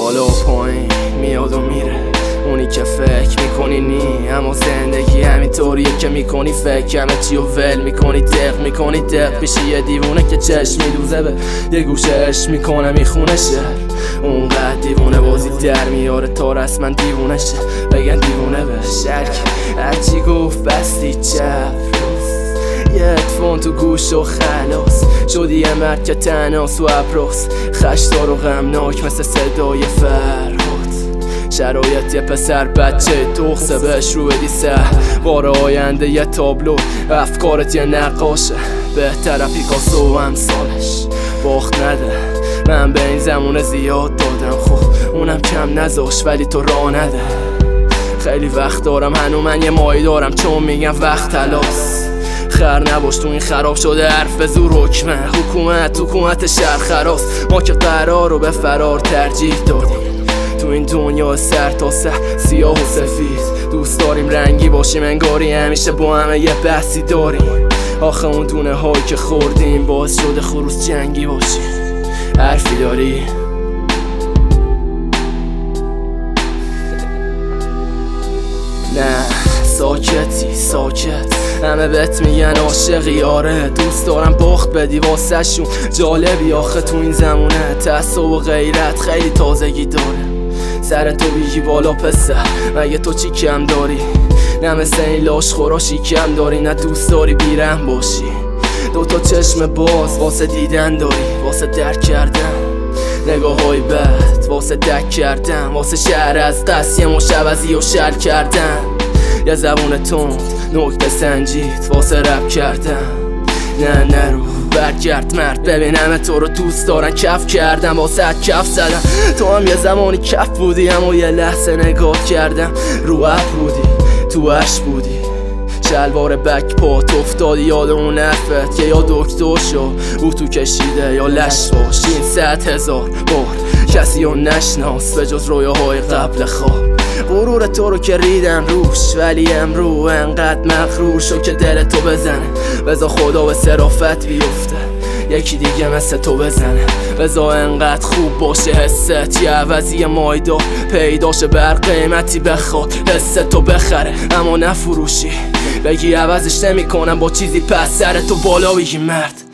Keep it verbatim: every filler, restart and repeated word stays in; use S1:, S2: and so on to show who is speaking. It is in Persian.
S1: بالا و پایین میاد و میره، اونی که فکر میکنی نی، اما زندگی همینطوریه که میکنی فکر همه چی و ول میکنی، دق میکنی دق پیشی یه دیوونه که چشم میدوزه به یه گوشش میکنه میخونه شهر. اونقدر دیوونه بازی در میاره تا رسما دیوونه شه، بگن دیوونه به شرک هرچی گفت بستی چپ یه اتفون تو گوش و خلاص شدی یه مرد که تناس و ابراس خشدار و غمناک مثل صدای فرهاد. شرایط یه پسر بچه دخصه بهش رو بدی سه بار آینده یه تابلو، افکارت یه نقاشه بهتره پیکاسو و امثالش. باخت نده من به این زمونه زیاد دادم، خب اونم کم نذاش ولی تو راه نده. خیلی وقت دارم هنو من یه مایی دارم چون میگم وقت تلاس. خر نباش تو این خراب شده حرف به زور حکمه، حکومت حکومت شهر خراس. ما که قرار رو به فرار ترجیح دادیم تو این دنیا سر تا سر سیاه و سفید، دوست داریم رنگی باشیم انگاری همیشه با همه یه بحثی داریم. آخه اون دونه هایی که خوردیم باعث شده خروس جنگی باشیم. حرفی داری؟ نه ساکتی ساکت، همه بهت میگن عاشقی آره، دوست دارم باخت بدی واسه شون. جالبی آخه تو این زمونه تعصب و غیرت خیلی تازگی داره. سر تو بیگی بالا پسر مگه تو چی کم داری؟ نه مثل این لاش خوراشی کم داری، نه دوست داری بیرم باشی. دوتا چشم باز واسه دیدن داری، واسه درک کردن نگاه های بد، واسه دک کردن، واسه شهر از دست یه مشوزی و شر کردن. یه زبون تند نکته سنجید واسه رب کردن. نه نرو برگرد مرد، ببینم تو رو دوست دارن کف کردم واسه کف زدم. تو هم یه زمانی کف بودی اما یه لحظه نگاه کردم رو اپ بودی تو عشق بودی، شلوار بک پات افتادی یاد اون حرفت که یا دکتر شو او تو کشیده یا لش باش. این صد هزار بار کسی رو نشناس به جز رویاهای قبل خواب. غرور تو رو که ریدن روش ولی امرو انقدر مغرور شو که دل تو بزنه، بذار خدا به صرافت بیفته یکی دیگه مثل تو بزنه. بذار انقدر خوب باشه حست یه عوضی مایدار پیداشه بر قیمتی بخواد حس تو بخره اما نفروشی، بگی عوضش نمی کنم با چیزی پس سر تو بالا بگی مرد.